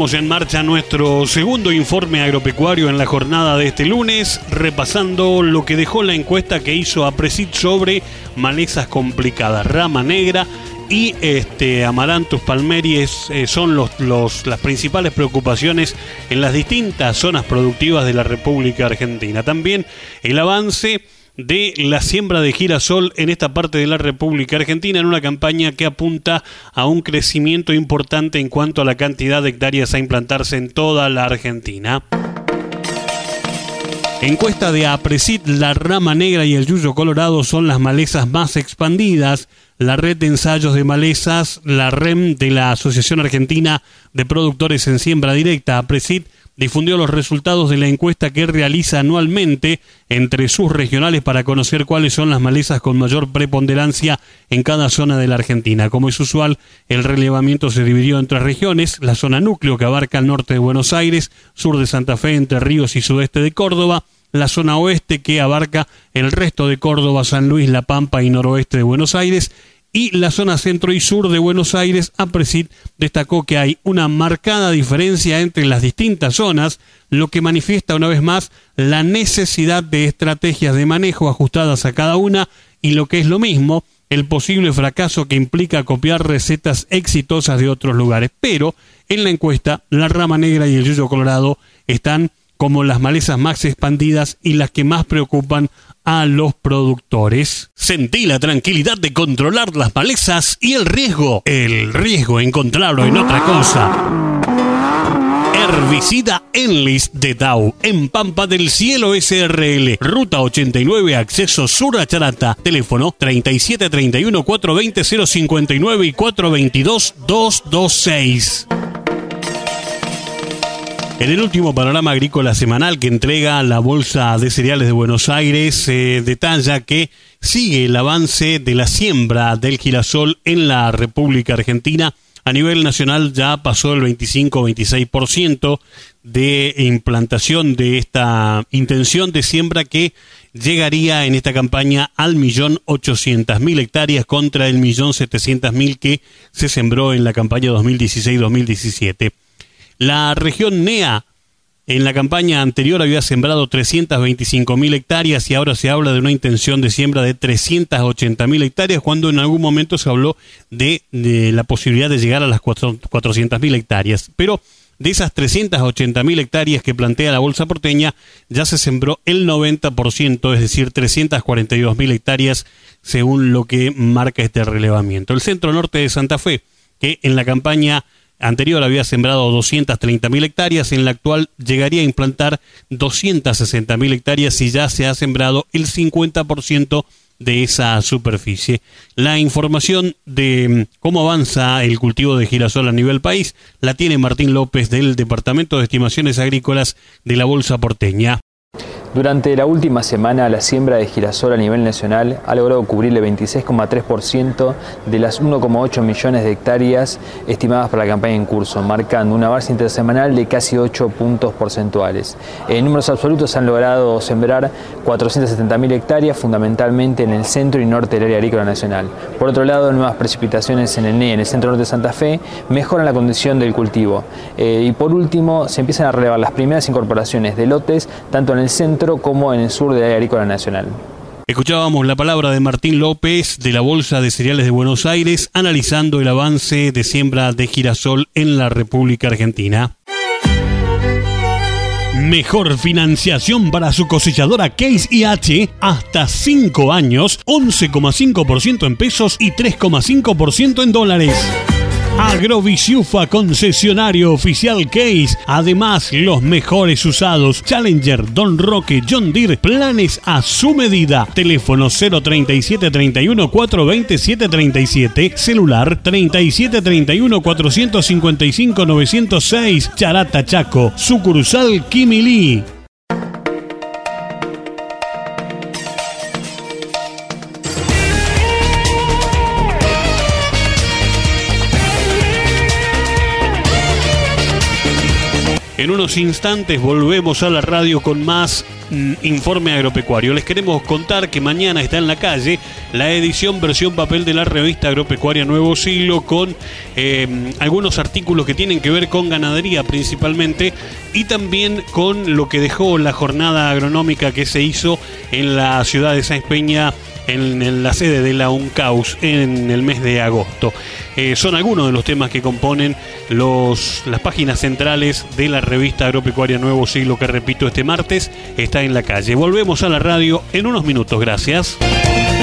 Ponemos en marcha nuestro segundo informe agropecuario en la jornada de este lunes, repasando lo que dejó la encuesta que hizo APRESID sobre malezas complicadas. Rama negra y Amaranthus palmaris son las principales preocupaciones en las distintas zonas productivas de la República Argentina. También el avance de la siembra de girasol en esta parte de la República Argentina, en una campaña que apunta a un crecimiento importante en cuanto a la cantidad de hectáreas a implantarse en toda la Argentina. Encuesta de APRESID: la rama negra y el yuyo colorado son las malezas más expandidas. La red de ensayos de malezas, la REM de la Asociación Argentina de Productores en Siembra Directa, APRESID, difundió los resultados de la encuesta que realiza anualmente entre sus regionales para conocer cuáles son las malezas con mayor preponderancia en cada zona de la Argentina. Como es usual, el relevamiento se dividió en 3 regiones: la zona núcleo, que abarca el norte de Buenos Aires, sur de Santa Fe, Entre Ríos y sudeste de Córdoba; la zona oeste, que abarca el resto de Córdoba, San Luis, La Pampa y noroeste de Buenos Aires; y la zona centro y sur de Buenos Aires. APRESID destacó que hay una marcada diferencia entre las distintas zonas, lo que manifiesta una vez más la necesidad de estrategias de manejo ajustadas a cada una y, lo que es lo mismo, el posible fracaso que implica copiar recetas exitosas de otros lugares. Pero en la encuesta, la rama negra y el yuyo colorado están como las malezas más expandidas y las que más preocupan a los productores. Sentí la tranquilidad de controlar las malezas y el riesgo encontrarlo en otra cosa. Herbicida Enlist de Dow en Pampa del Cielo SRL, Ruta 89, acceso sur a Charata. Teléfono 3731 420 059 y 422 226. En el último panorama agrícola semanal que entrega la Bolsa de Cereales de Buenos Aires, detalla que sigue el avance de la siembra del girasol en la República Argentina. A nivel nacional ya pasó el 25-26% de implantación de esta intención de siembra, que llegaría en esta campaña al 1.800.000 hectáreas contra el 1.700.000 que se sembró en la campaña 2016-2017. La región NEA en la campaña anterior había sembrado 325.000 hectáreas y ahora se habla de una intención de siembra de 380.000 hectáreas, cuando en algún momento se habló de la posibilidad de llegar a las 400.000 hectáreas. Pero de esas 380.000 hectáreas que plantea la Bolsa porteña, ya se sembró el 90%, es decir, 342.000 hectáreas, según lo que marca este relevamiento. El centro norte de Santa Fe, que en la campaña anterior había sembrado 230.000 hectáreas, en la actual llegaría a implantar 260.000 hectáreas y ya se ha sembrado el 50% de esa superficie. La información de cómo avanza el cultivo de girasol a nivel país la tiene Martín López del Departamento de Estimaciones Agrícolas de la Bolsa porteña. Durante la última semana, la siembra de girasol a nivel nacional ha logrado cubrir el 26,3% de las 1,8 millones de hectáreas estimadas para la campaña en curso, marcando un avance intersemanal de casi 8 puntos porcentuales. En números absolutos se han logrado sembrar 470.000 hectáreas, fundamentalmente en el centro y norte del área agrícola nacional. Por otro lado, nuevas precipitaciones en el NEA, en el centro norte de Santa Fe, mejoran la condición del cultivo. Y por último, se empiezan a relevar las primeras incorporaciones de lotes, tanto en el centro como en el sur del área agrícola nacional. Escuchábamos la palabra de Martín López de la Bolsa de Cereales de Buenos Aires, analizando el avance de siembra de girasol en la República Argentina. Mejor financiación para su cosechadora Case IH, hasta 5 años, 11,5% en pesos y 3,5% en dólares. Agrovisiufa, concesionario oficial Case. Además, los mejores usados: Challenger, Don Roque, John Deere, planes a su medida. Teléfono 037 31 420 737, celular 37 31 455 906, Charata, Chaco, sucursal Quimilí. En unos instantes volvemos a la radio con más Informe Agropecuario. Les queremos contar que mañana está en la calle la edición versión papel de la revista agropecuaria Nuevo Siglo, con algunos artículos que tienen que ver con ganadería principalmente, y también con lo que dejó la jornada agronómica que se hizo en la ciudad de Sáenz Peña, en la sede de la UNCAUS en el mes de agosto. Son algunos de los temas que componen las páginas centrales de la revista agropecuaria Nuevo Siglo, que, repito, este martes está en la calle. Volvemos a la radio en unos minutos. Gracias.